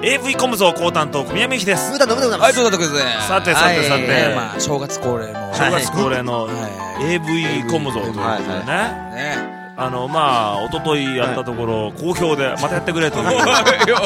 AV コムゾ高担当小宮美希です。 ブータどうもでございます。 はい、どうだとくですね。 さて、 まあ正月恒例の AV コムゾということでね。まあ一昨日やったところ好評でまたやってくれというまあ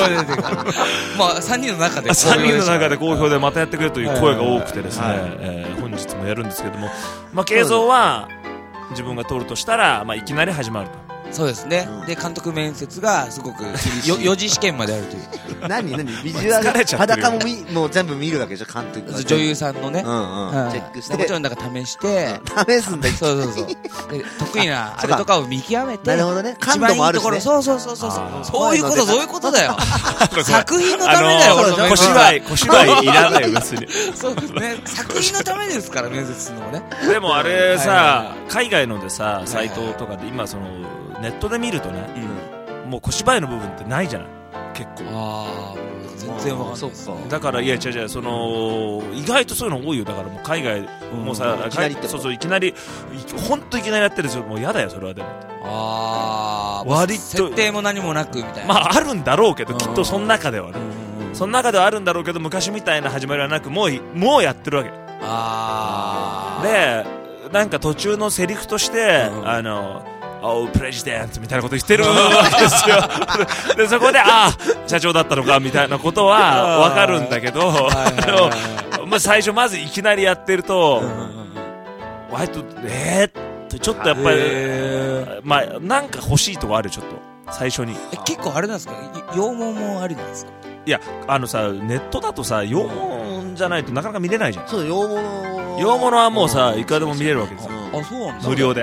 3人の中で好評でまたやってくれという声が多くてですね、本日もやるんですけども、まあ映像は自分が撮るとしたら、まあいきなり始まると。 そうですね。で監督面接がすごく4次試験まであるという。 何ビジュアル裸ももう全部見るわけでしょ、監督女優さんのね、チェックして、 もちろんなんか試して試すんだ。 そうで得意なあれとかを見極めて、 なるほどね、感度もあるしね。 そういうことだよ。作品のためだよ。 小芝居いらないよ別に。 そうですね、作品のためですから面接するのもね。 でもあれさ、海外のでさ、サイトとかで今そのネットで見るとね、もう小芝居の部分ってないじゃない結構。 全然わかんないですね。 だからいや違うその意外とそういうの多いよ。だからもう海外もうさ、いきなり本当いきなりやってるんですよ。もうやだよそれは。でも割と設定も何もなくみたいな。 まああるんだろうけど、きっとその中ではね、その中ではあるんだろうけど、昔みたいな始まりはなく、もうやってるわけで、なんか途中のセリフとしてプレジデントみたいなこと言ってるわけですよ。でそこで社長だったのかみたいなことはわかるんだけど、最初まずいきなりやってると割とちょっとやっぱりまあなんか欲しいとこある。ちょっと最初に結構あれなんですか、羊毛もありなんですか。 いやさ、ネットだとさ羊毛じゃないとなかなか見れないじゃん。 そう、羊毛はもうさいくらでも見れるわけですよ。 そうなんだ。 無料で。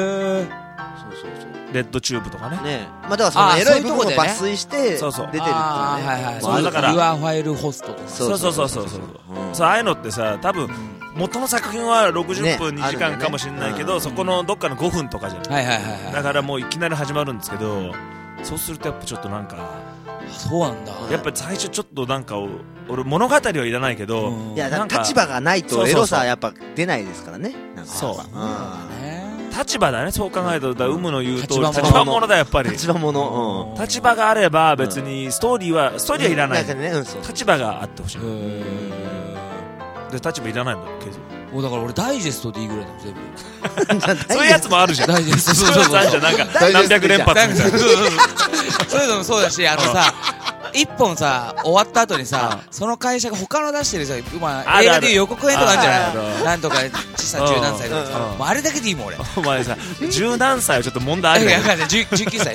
そうレッドチューブとかね。 まあだからそのエロい部分を抜粋して出てるっていうね。 だからユアファイルホストとか。 そうああいうのってさ、多分元の作品は60分2時間かもしれないけど、そこのどっかの5分とかじゃん。だからもういきなり始まるんですけど、そうするとやっぱちょっとなんか、 そうなんだ。 やっぱり最初ちょっとなんか俺物語はいらないけど、 いや立場がないとエロさやっぱ出ないですからね。 そう立場だね。そう考えると有無の言うと立場物だ。やっぱり立場があれば別にストーリーはいらない。立場があってほしい。で立場いらないんだけど、 もうだから俺ダイジェストでいいぐらいだもん全部。 そういうやつもあるじゃん。 ダイジェスト。 そういうやつあるじゃん。なんか何百連発みたいな。 そういうのもそうだし、さ一本さ終わった後にさ、その会社が他の出してるさ、映画でいう予告編とかあるんじゃない。なんとか十何歳とかさ、あれだけでいいもん俺。 お前さ十何歳はちょっと問題あるよ。 19歳。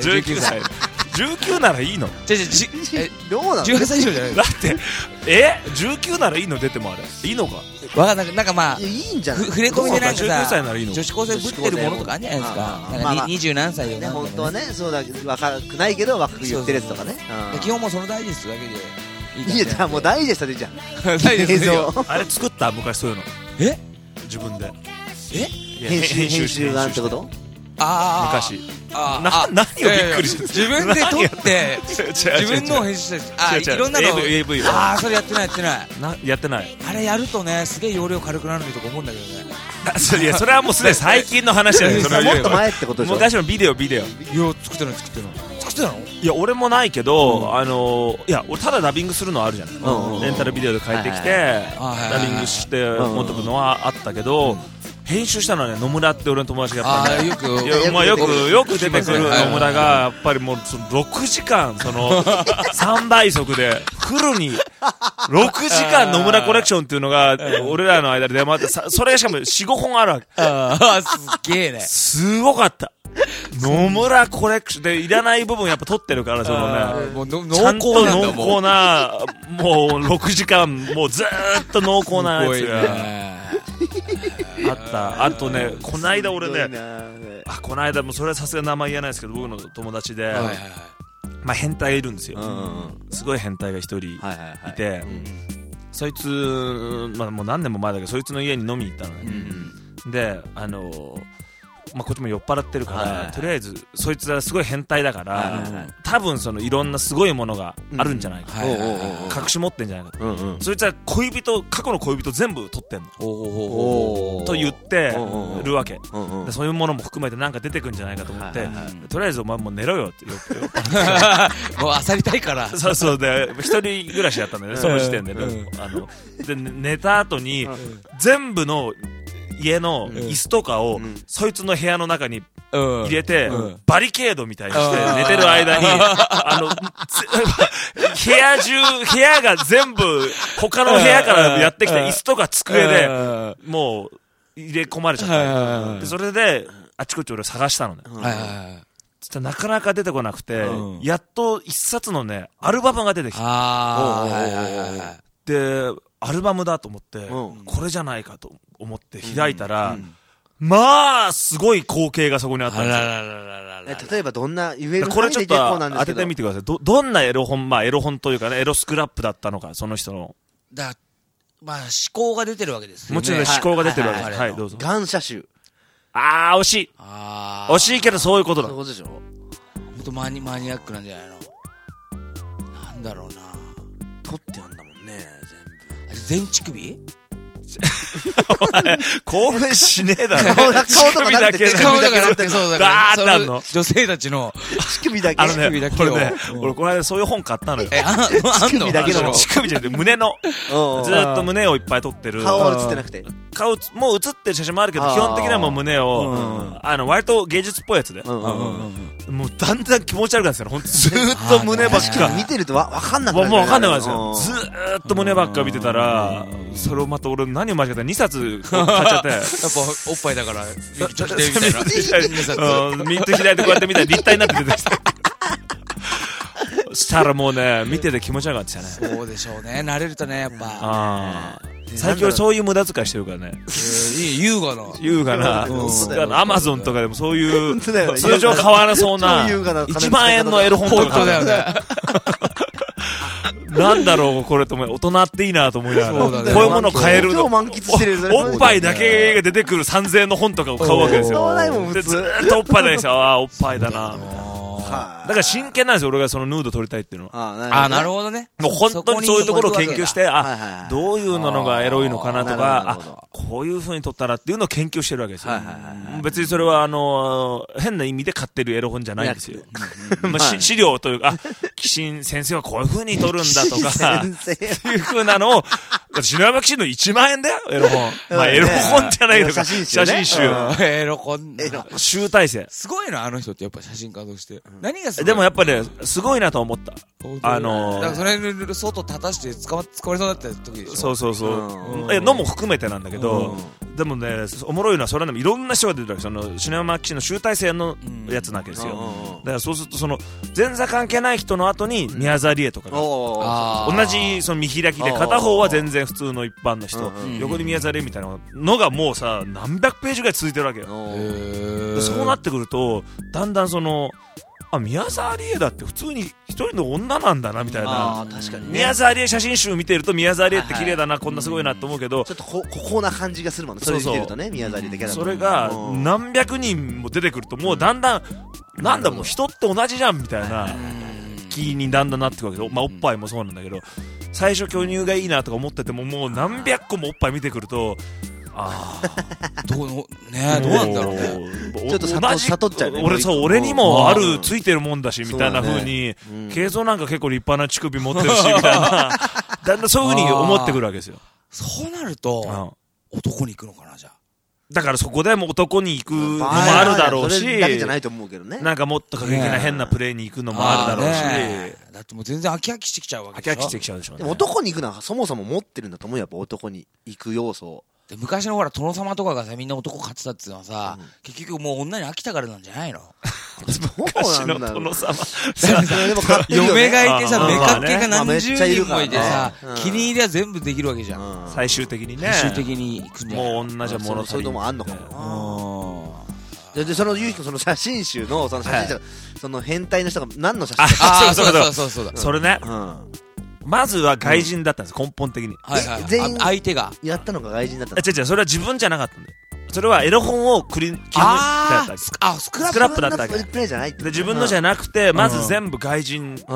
19ならいいの。 どうなの。 18歳以上じゃない。 だって19ならいいの。出てもあれいいのか。 なんかまあいいんじゃない。 触れ込みでなんかさ、 女子高生ぶってるものとかあるんじゃないですか。なんか20何歳で本当はね、そうだ若くないけど若く言ってるやつとかね。 基本もうそのダイジェストだけでいいじゃん。もうダイジェストでいいじゃん。 映像あれ作った昔そういうの自分で編集がってこと。 昔何をびっくりして。 自分で撮って自分のを編集していろんなの。 AV それやってない。あれやるとね、すげえ容量軽くなるとか思うんだけどね。 いやそれはもうすでに最近の話だよ。 もっと前ってことでしょ。 昔のビデオ。 いや作ってないの。 いや俺もないけど、いや俺ただダビングするのはあるじゃん。レンタルビデオで帰ってきてダビングして持ってくのはあったけど、編集したのはね、野村って俺の友達がやっぱね、よく出てくる野村がやっぱりもうその6時間その3倍速でフルに6時間野村コレクションっていうのが俺らの間で出回って、それがしかも 4,5 本あるわけ。 すげえね。 すごかった。野村コレクションでいらない部分やっぱ撮ってるから、そのね、ちゃんと濃厚なもう6時間もうずーっと濃厚なやつがあった。あとね、こないだ俺ね、こないだもそれはさすがに名前言えないですけど、僕の友達でまあ変態がいるんですよ。すごい変態が一人いて、そいつまあもう何年も前だけど、そいつの家に飲みに行ったのね。でまあ、こっちも酔っ払ってるから、とりあえずそいつはすごい変態だから、多分そのいろんなすごいものがあるんじゃないか、隠し持ってんじゃないかと、そいつは過去の恋人全部取ってんのと言ってるわけ、でそういうものも含めてなんか出てくんじゃないかと思って、とりあえずお前もう寝ろよって言ってもう漁りたいからそうそうで一人暮らしやったんだよね、その時点でね、で寝た後に全部の家の椅子とかをそいつの部屋の中に入れてバリケードみたいにして寝てる間に部屋が全部他の部屋からやってきた椅子とか机でもう入れ込まれちゃった。でそれであちこち俺探したのね。そしたらなかなか出てこなくて、やっと一冊のねアルバムが出てきた。でアルバムだと思って、これじゃないかと思って開いたら、まあすごい光景がそこにあったんですよ。 例えばどんな言えるこれちょっと当ててみてください。どんなエロ本、まあエロ本というかね、エロスクラップだったのか、その人の。 まあ思考が出てるわけですよね。 もちろん思考が出てるわけです。はい、どうぞ。 感謝集。 惜しい。惜しいけどそういうことだ。 そういうことでしょ。 ほんとマニアックなんじゃないの。なんだろうな。 取ってあんだもんね、 全乳首興奮しねえだろ。 顔とかなくて、 顔とかなくて、そうだから。 ガーってあんの女性たちの乳首だけ。 これね、俺この間そういう本買ったのよ。 乳首だけの。 乳首じゃなくて胸の。ずっと胸をいっぱい撮ってる。 顔は映ってなくて。 顔、もう映ってる写真もあるけど、基本的にはもう胸を、割と芸術っぽいやつで。もうだんだん気持ち悪くなってたの。ほんとずーっと胸ばっか。 見てるとわかんなくなる。 もうわかんないわけですよ。ずーっと胸ばっか見てたら、それをまた俺何を間違えた2冊買っちゃって。やっぱおっぱいだから、ちょっとみたいな。2冊。 ミント開いてこうやって見たら立体になって出てきた。したらもうね、見てて気持ち悪かったですよね。 そうでしょうね。慣れるとね、やっぱ。 最近そういう無駄遣いしてるからね。 優雅な。 優雅な。アマゾンとかでもそういう、通常買わなそうな、1万円のエロ本とか。 だよね。 なんだろう、これと思い、大人っていいなと思いながら、こういうものを買えるの。おっぱいだけが出てくる3000円の本とかを買うわけですよ。で、ずーっとおっぱいだけですよ。おっぱいだな。だから真剣なんですよ、俺がそのヌード撮りたいっていうのは。 なるほどね。 もう本当にそういうところを研究して、どういうのがエロいのかなとか、こういう風に撮ったらっていうのを研究してるわけですよ。別にそれは変な意味で買ってるエロ本じゃないんですよ。資料というか、キシン先生はこういう風に撮るんだとか、っていう風なのを、篠山騎士の1万円だよ、エロ本。まあエロ本じゃないけど、写真集。 エロ本。 集大成。 すごいな、あの人ってやっぱ写真家として。何がすごい？ でもやっぱね、すごいなと思った。 だからそれで外立たして捕まりそうだった時でしょ。 そう。のも含めてなんだけど、でもね、おもろいのはそれでもいろんな人が出てるわけ。その、篠山騎士の集大成のやつなわけですよ。だからそうすると、その、前座関係ない人の後に宮沢りえとかが、同じその見開きで、片方は全然普通の一般の人、横に宮沢りえみたいなのがもうさ、何百ページぐらい続いてるわけよ。そうなってくると、だんだんその、宮沢りえだって普通に一人の女なんだなみたいな。 確かにね。 宮沢りえ写真集見てると宮沢りえって綺麗だな、こんなすごいなと思うけど、 ちょっとこな感じがするもんね。それ見てるとね、宮沢りえだけだと。 それが何百人も出てくると、もうだんだん、なんだもう人って同じじゃんみたいな気にだんだんなってくるわけど、まあおっぱいもそうなんだけど、最初巨乳がいいなとか思ってても、もう何百個もおっぱい見てくると、 どうなんだろうね。 ちょっと悟っちゃうね。 俺にもあるついてるもんだしみたいな風に、慶三なんか結構立派な乳首持ってるしみたいな、だんだんそういう風に思ってくるわけですよ。 そうなると男に行くのかな、じゃあ。 だからそこでも男に行くのもあるだろうし、 それだけじゃないと思うけどね。 なんかもっと過激な変なプレーに行くのもあるだろうし、 だってもう全然飽きしてきちゃうわけでしょ。 飽きしてきちゃうでしょうね。 でも男に行くのはそもそも持ってるんだと思うよ、やっぱ男に行く要素を。 で昔のほら殿様とかがさ、みんな男勝ってたっていうのはさ、結局もう女に飽きたからなんじゃないの？ 昔の殿様。 嫁がいてさ、目かけが何十人もいてさ、気に入りは全部できるわけじゃん。 最終的にね。 最終的に行くんじゃない？ もう女じゃ物足りない。 そういうのもあんのかもな。で、そのゆうひくん、その写真集の、その写真集、その変態の人が何の写真？ そうだ。それね。まずは外人だったんです、根本的に。 全員相手がやったのが外人だったんです。違う、それは自分じゃなかったんだよ。 それはエロ本を切り抜いてあったわけ。スクラップだったわけ。で、自分のじゃなくて、まず全部外人だった。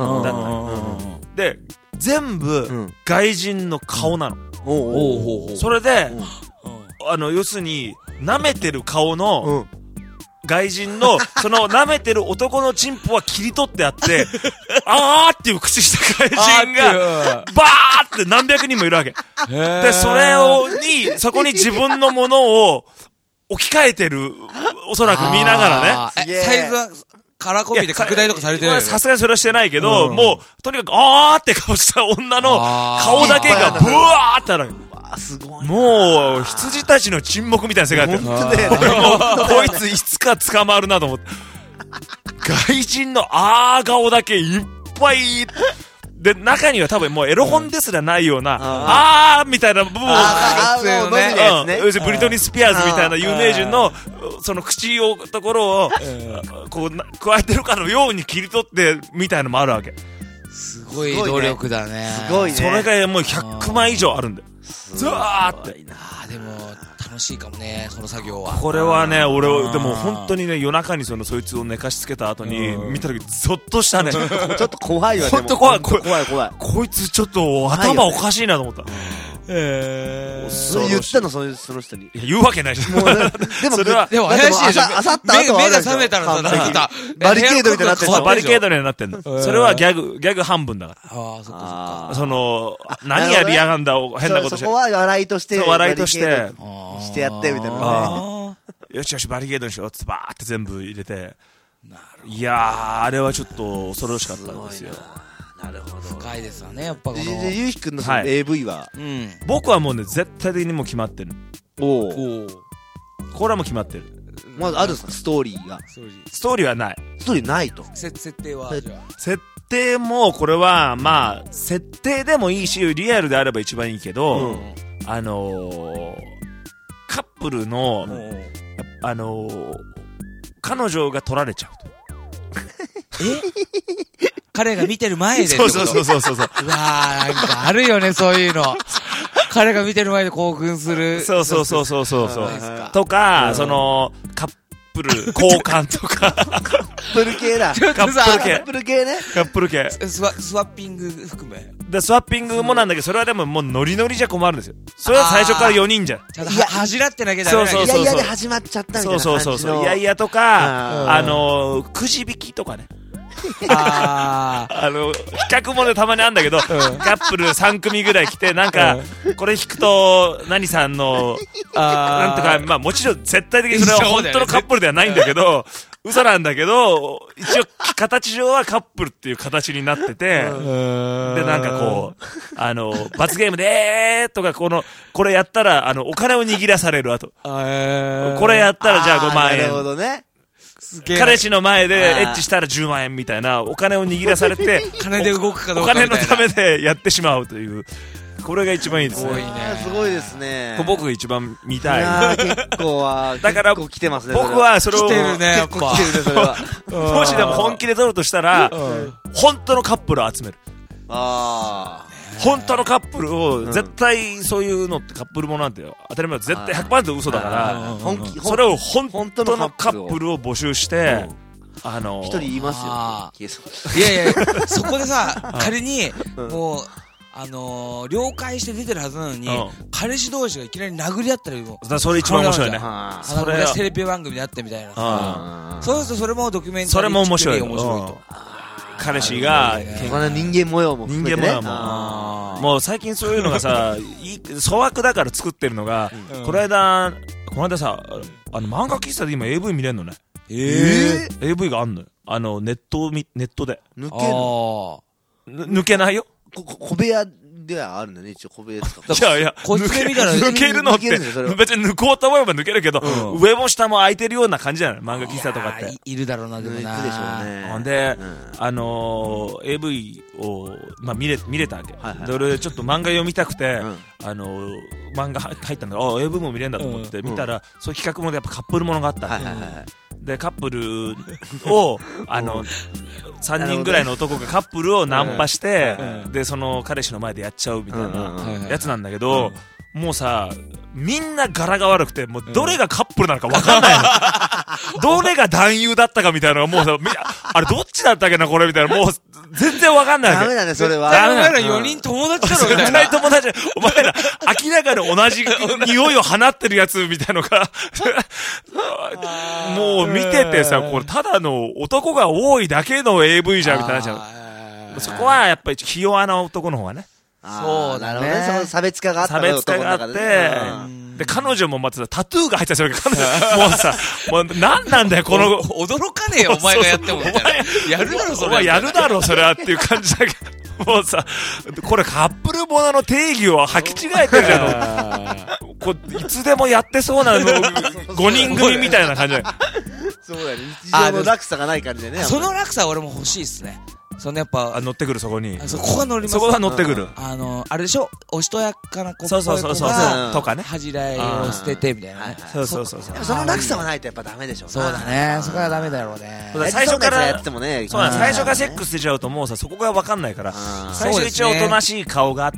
で、全部外人の顔なの。それで、要するに、舐めてる顔の、外人の、その舐めてる男のチンポは切り取ってあって、あーっていう口した外人が、バーって何百人もいるわけ。で、そこに自分のものを置き換えてる、おそらく見ながらね。サイズは、カラーコピーで拡大とかされてない。 さすがにそれはしてないけど、もう、とにかく、あーって顔した女の顔だけがブワーってあるわけ。 すごい。 もう、羊たちの沈黙みたいな世界だったよ。 本当だよね。 こいついつか捕まるなと思って。外人の顔だけいっぱい。で、中には多分もうエロ本ですらないような、みたいな部分を、要するにブリトニー・スピアーズみたいな有名人の、その口ところを、こう、加えてるかのように切り取って、みたいなのもあるわけ。 すごい努力だね。 すごいね。 それがもう100枚以上あるんだよ。ずわーって。 でも、楽しいかもね、その作業は。 これはね、俺、でも本当にね、夜中にそいつを寝かしつけた後に、見た時ゾッとしたね。ちょっと怖いわね。 本当怖い。 こいつちょっと頭おかしいなと思った。 それ言ったの、その人に。 いや、言うわけないじゃん。 でも怪しいでしょ。 あさった後目が覚めたらさ、なんか、 バリケードみたいになってる。 バリケードになってんの。それはギャグ半分だから。 ああ、そっか。 何やりやがんだ、変なことして。 そこは笑いとして。 笑いとして。 してやってみたいなね。よしよし、バリケードにしようってバーって全部入れて。いやー、あれはちょっと恐ろしかったんですよ。 なるほど。深いですわね、やっぱこの。 ゆうひくんのその AV は、 僕はもうね、絶対的にもう決まってる。これはもう決まってる。 まずあるんですか、ストーリーが。 ストーリーはない。 ストーリーないと。 設定は設定も、これは、まあ、設定でもいいし、リアルであれば一番いいけど、カップルの、彼女が取られちゃうと。 彼が見てる前で。 そう。うわー、なんかあるよね、そういうの。彼が見てる前で興奮する。 そう。とか、カップル交換とか。 カップル系だ。 カップル系ね。 カップル系。 スワッピング含め。 で、スワッピングもなんだけど、それはでももうノリノリじゃ困るんですよ。それは最初から4人じゃん。 ちゃんと恥じらってなきゃダメだ。 いやいやで始まっちゃったみたいな感じの。 そう。いやいやとか、くじ引きとかね。比較もねたまにあるんだけど、カップル3組ぐらい来て、なんか、これ引くと、何さんの、なんとか、まあもちろん絶対的にそれは本当のカップルではないんだけど、嘘なんだけど、一応、形上はカップルっていう形になってて、で、なんかこう、罰ゲームでとか、これやったら、お金を握らされる、あと。これやったら、じゃあ5万円。 なるほどね。 彼氏の前でエッチしたら10万円みたいなお金を握らされて金で動くかどうかお金のためでやってしまうという、これが一番いいですね。 すごいですね。 僕が一番見たい。 いや結構はだから結構来てますね。 僕はそれを来てるね、やっぱ。 来てるね、それは。 もしでも本気で撮るとしたら、本当のカップルを集める。本当のカップルを、絶対そういうのってカップルものなんてよ、当たり前絶対 100% 嘘だから、それを本当のカップルを募集して、 一人いますよ。 いやいや、そこでさ、仮に、もう、了解して出てるはずなのに、彼氏同士がいきなり殴り合ったりも。 それ一番面白いね。 それテレビ番組であってみたいな。そうするとそれもドキュメンタリー。 それも面白いと。彼氏が、 人間模様も含めてね。 もう最近そういうのがさ、粗悪だから作ってるのが、この間さ、漫画喫茶で今 AV 見れんのね。AV があんのよ。ネットで。抜けないよ。 小部屋ではあるんだね、一応小部屋ですか。 いや、 こっちで見たら抜けるのって、別に抜こうと思えば抜けるけど、上も下も空いてるような感じじゃない漫画喫茶とかって。 いるだろうな、でもな。 いるでしょうね。 ほんで、AV を、まあ見れたわけ。で、俺ちょっと漫画読みたくて、漫画入ったんだけど、AV も見れんだと思って見たら、そういう企画もやっぱカップルものがあった。で、カップルを、3人ぐらいの男がカップルをナンパして、で、その彼氏の前でやっちゃうみたいなやつなんだけど、 もうさ、みんな柄が悪くて、もうどれがカップルなのか分かんないの。どれが男優だったかみたいなのがもうさ、あれどっちだったっけなこれみたいな、もう全然分かんないわけ。 ダメだね、それは。 お前ら4人友達だろみたいな。 絶対友達、お前ら明らかに同じ匂いを放ってるやつみたいなのが、もう見ててさ、これただの男が多いだけの AV じゃんみたいなじゃん。そこはやっぱりひ弱な男の方がね。 そうだね。 その差別化があった差別化があって、で、彼女もまたタトゥーが入ってたりするから、もうさ、もう何なんだよ、この。 驚かねえよ、お前がやっても。やるだろ、それ。 お前やるだろ、それはっていう感じだけど。もうさ、これカップルものの定義を履き違えてるじゃん。こういつでもやってそうなの、5人組みたいな感じだよ。 そうだね。日常の落差がない感じでね。 その落差は俺も欲しいっすね。そのやっぱ乗ってくるそこに。 そこが乗ります。 そこが乗ってくる。 あれでしょ、おしとやかな子そうとかね。 恥じらいを捨ててみたいなね。 そう。 その落差はないとやっぱダメでしょ。 そうだね。そこはダメだろうね。 最初からやってもね。 そうなん、最初からセックスしちゃうともうさ、そこが分かんないから、最初一応おとなしい顔があって、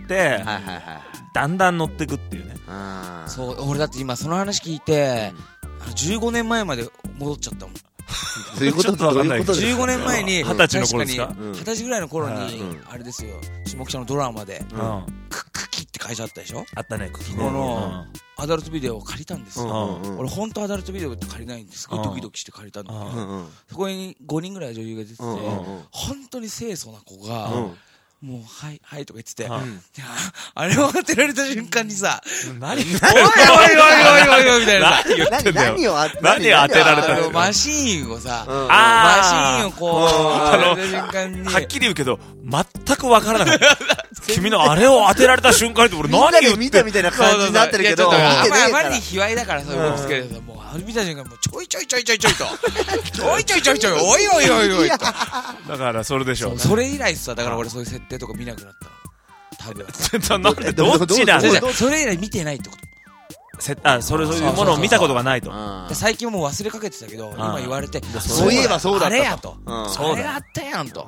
だんだん乗ってくっていうね。 そう、俺だって今その話聞いて、15年前まで戻っちゃったもん。 どういうことわかんない。 15年前に、 20歳の頃ですか ？20歳ぐらいの頃に、あれですよ、下北のドラマで、クキって会社あったでしょ？ あったね、クキね。 この、アダルトビデオを借りたんですよ。俺ほんとアダルトビデオって借りないんです。すごいドキドキして借りたんだけど、そこに5人ぐらい女優が出てて、ほんとに清楚な子が、もう、はいとか言ってて、あれを当てられた瞬間にさ、 何言ってんおいおいみたいな。 何言ってんだよ。 何を当てられたの？ マシーンをさ、マシーンをこう、 はっきり言うけど、全くわからなかった。君のあれを当てられた瞬間に俺何言って見たみたいな感じになってるけど、 あまりに卑猥だからそういうことですけれども、あれ見た瞬間もうちょいと、ちょいおいと。 だからそれでしょ。 それ以来さ、だから俺そういう設定とか見なくなったの。多分。 なんでどっちだ？ それ以来見てないってこと。 そういうものを見たことがないと。 最近もう忘れかけてたけど、今言われて、 そういえばそうだった。 あれやと。 そうだ。あったやんと。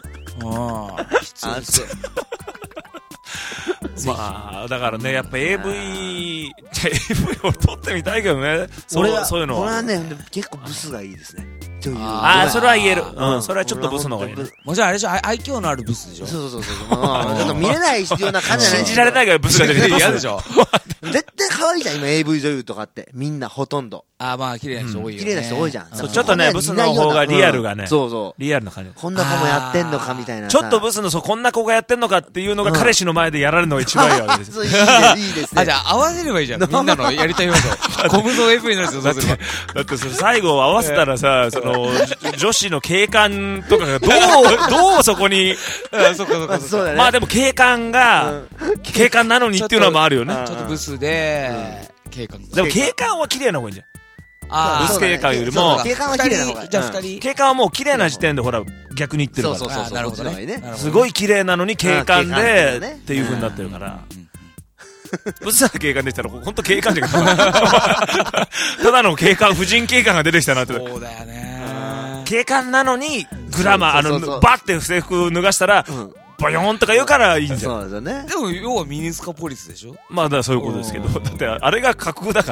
まあ、だからね、やっぱ AV を撮ってみたいけどね。そういうのは。 俺はね、結構ブスがいいですね。 それは言える。それはちょっとブスの方がいいね。 もちろんあれでしょ、愛嬌のあるブスでしょ。 そう。見れないような感じじゃない。 信じられないからブスが出てくる。 嫌でしょ。 絶対可愛いじゃん、今 AV 女優とかって。みんなほとんど。 まあ、綺麗な人多いよね。 綺麗な人多いじゃん。 ちょっとね、ブスの方がリアルがね。 そう。 リアルな感じ。 こんな子もやってんのかみたいな。 ちょっとブスの、こんな子がやってんのかっていうのが彼氏の前でやられるのが一番いいわけですよ。 いいですね。 じゃあ合わせればいいじゃん。みんなのやりたいこと。コムゾ AV のやつだって最後合わせたらさ、女子の警官とかがどうそこに。 そうだね。 まあでも警官なのにっていうのもあるよね。 ちょっとブスで、警官。 でも警官は綺麗な方がいいじゃん。ブス警官よりも、 警官は綺麗な方がいい。 じゃあ2人。 警官はもう綺麗な時点でほら、逆に言ってるから。 そう。 なるほどね。 すごい綺麗なのに警官で、っていう風になってるから。ブスな警官でしたら、ほんと警官じゃん。ただの警官、婦人警官が出てきたなって。 そうだよね。 警官なのに、グラマー、バッて制服脱がしたら、ボヨーンとか言うからいいんじゃん。 そうだね。 でも、要はミニスカポリスでしょ？ まあ、だからそういうことですけど。だって、あれが架空だから。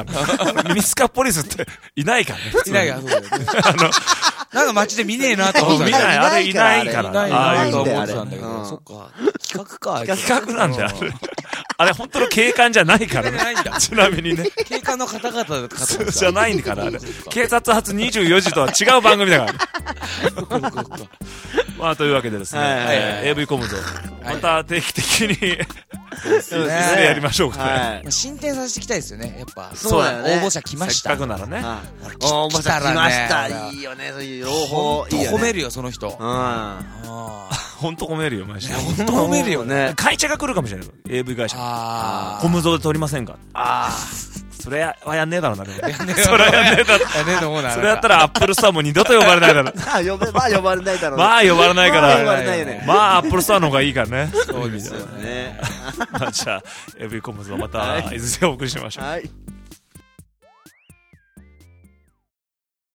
ミニスカポリスっていないからね。 いないから、そうだよね。なんか街で見ねえなと思って。 見ない、あれいないから。 ああいうと思ってたんだけど。そっか。企画か。 企画なんだよ。あれ本当の警官じゃないからね。ちなみにね。 警官の方々だったじゃないんだから、あれ。警察発24時とは違う番組だから。まあ、というわけでですね。AV コムゾ。また定期的にやりましょうかね。 進展させていきたいですよね、やっぱ。 そうだよね。 応募者来ました。 せっかくならね。 応募者来ました。いいよね、そういう朗報。 褒めるよ、その人。 ほんと褒めるよ、マジで。 ほんと褒めるよね。 会社が来るかもしれない。AV 会社。コムゾで撮りませんか？それはやんねえだろうな。それはやんねえだろ。それやったらアップルストアも二度と呼ばれないだろう。 まあ呼ばれないだろう。 まあ呼ばれないから。 呼ばれないよね。 まあアップルストアの方がいいからね。 そうですよね。 じゃあ、AV コムゾまたいずれお送りしましょう。 はい。